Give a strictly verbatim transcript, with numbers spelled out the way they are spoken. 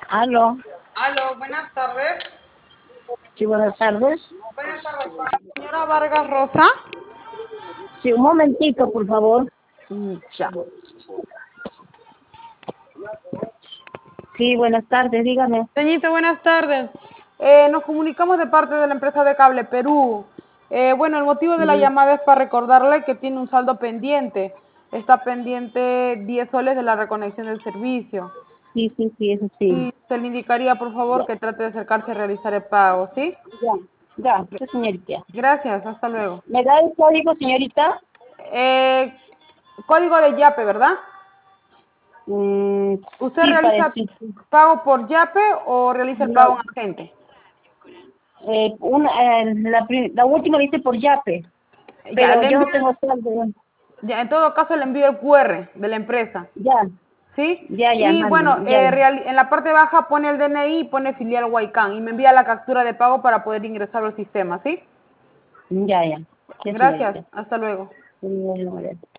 Aló, Aló, buenas tardes. sí, buenas tardes. Buenas tardes, con la señora Vargas Rosa. Sí, un momentito, por favor. Mm, Ya. Sí, buenas tardes, dígame. Señorita, buenas tardes. Eh, nos comunicamos de parte de la empresa de Cable Perú. Eh, bueno, el motivo de la Sí, llamada es para recordarle que tiene un saldo pendiente. Está pendiente diez soles de la reconexión del servicio. sí, sí, sí, eso sí. Y se le indicaría, por favor, Ya, que trate de acercarse a realizar el pago, ¿sí? ya, ya, sí, señorita. Gracias, hasta luego. ¿Me da el código, señorita? Eh, código de YAPE, ¿verdad? Mm, ¿Usted sí, realiza parece. pago por YAPE o realiza el pago No, en agente? eh, una, eh, la, pri- la última dice por Yape, Ya, pero le yo envío, no tengo saldo. ya, en todo caso le envío el Q R de la empresa, Ya, ¿sí? ya, ya, Y bueno, manden, ya, eh, real- en la parte baja pone el D N I y pone filial Huaycán y me envía la captura de pago para poder ingresar al sistema, ¿sí? ya, ya. Sí, Gracias, señorita. hasta luego. Sí, ya, ya.